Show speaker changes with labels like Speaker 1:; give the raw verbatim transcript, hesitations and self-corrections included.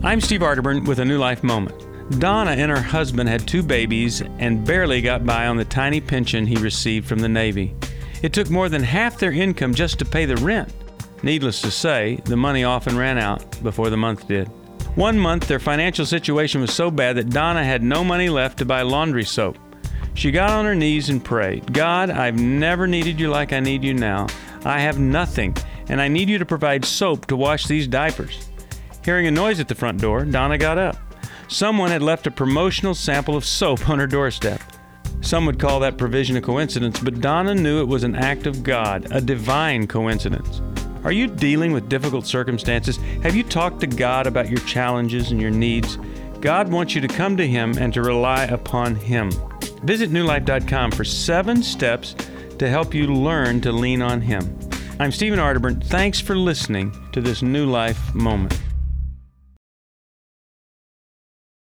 Speaker 1: I'm Steve Arterburn with a New Life Moment. Donna and her husband had two babies and barely got by on the tiny pension he received from the Navy. It took more than half their income just to pay the rent. Needless to say, the money often ran out before the month did. One month, their financial situation was so bad that Donna had no money left to buy laundry soap. She got on her knees and prayed, "God, I've never needed you like I need you now. I have nothing, and I need you to provide soap to wash these diapers." Hearing a noise at the front door, Donna got up. Someone had left a promotional sample of soap on her doorstep. Some would call that provision a coincidence, but Donna knew it was an act of God, a divine coincidence. Are you dealing with difficult circumstances? Have you talked to God about your challenges and your needs? God wants you to come to Him and to rely upon Him. Visit new life dot com for seven steps to help you learn to lean on Him. I'm Stephen Arterburn. Thanks for listening to this New Life Moment.